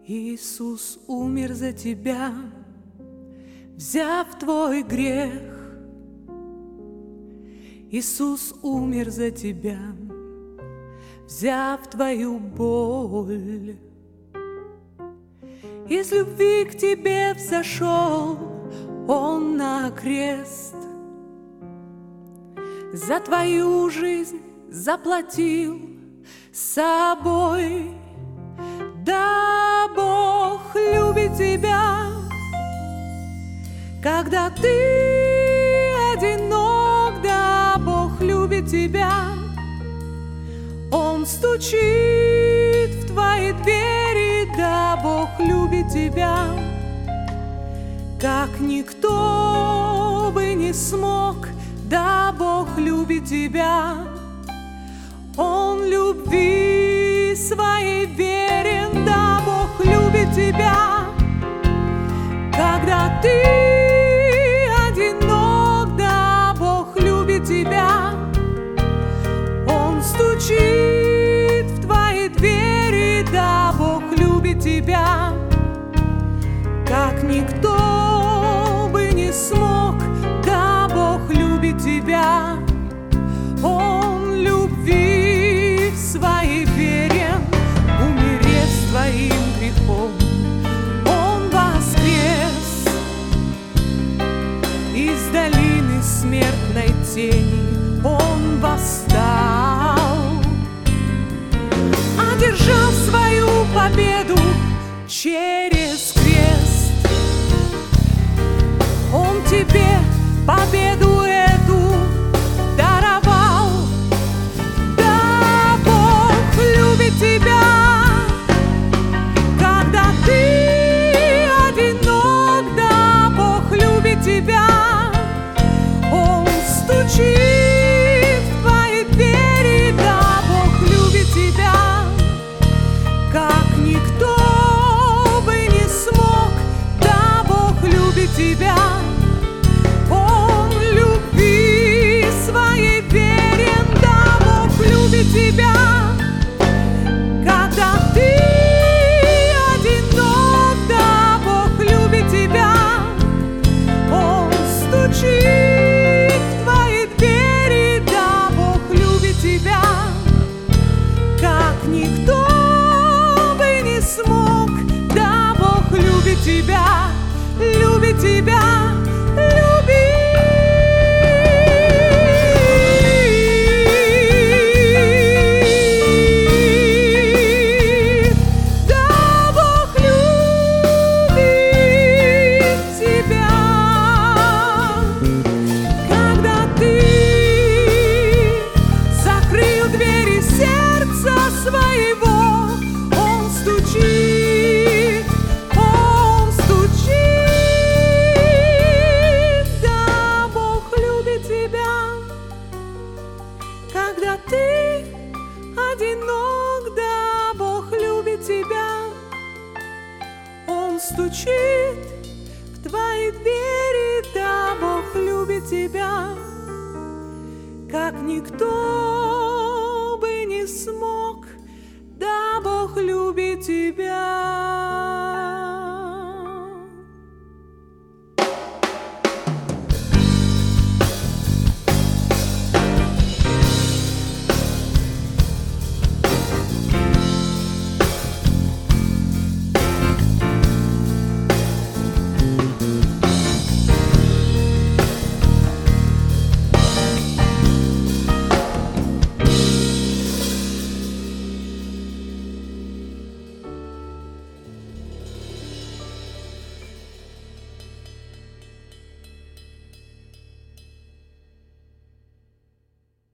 Иисус умер за тебя, взяв твой грех. Иисус умер за тебя, взяв твою боль. Из любви к тебе взошел Он на крест, за твою жизнь заплатил собой. Да, Бог любит тебя, когда ты одинок. Да, Бог любит тебя, Он стучит в твои двери. Да, Бог любит тебя, как никто бы не смог. Да, Бог любит тебя, Он любви своей верен. Да, Бог любит тебя, когда ты одинок. Да, Бог любит тебя, Он стучит в твои двери. Да, Бог любит тебя, как никто бы не смог. Да, Бог любит тебя, Он любви своей верен. Умерев с твоим грехом, Он воскрес из долины смертной тени. Он восстал, одержав свою победу через крест. Он тебе победу эту даровал. Да, Бог любит тебя, когда ты одинок. Да, Бог любит тебя, Он стучит в твои двери. Да, Бог любит тебя, как никто бы не смог. Да, Бог любит тебя, Он любви своей верен. Да, Бог любит тебя, когда ты одинок. Да, Бог любит тебя, Он стучит в твои двери. Да, Бог любит тебя, как никто бы не смог. Да, Бог любит тебя, любит тебя, любит. Да, Бог любит тебя, когда ты закрыл двери сердца своего. Он стучит, Он стучит. Да, Бог любит тебя, когда ты одинок. Да, Бог любит тебя, Он стучит в твои двери. Да, Бог любит тебя, как никто бы не смог. Да, Бог любит тебя.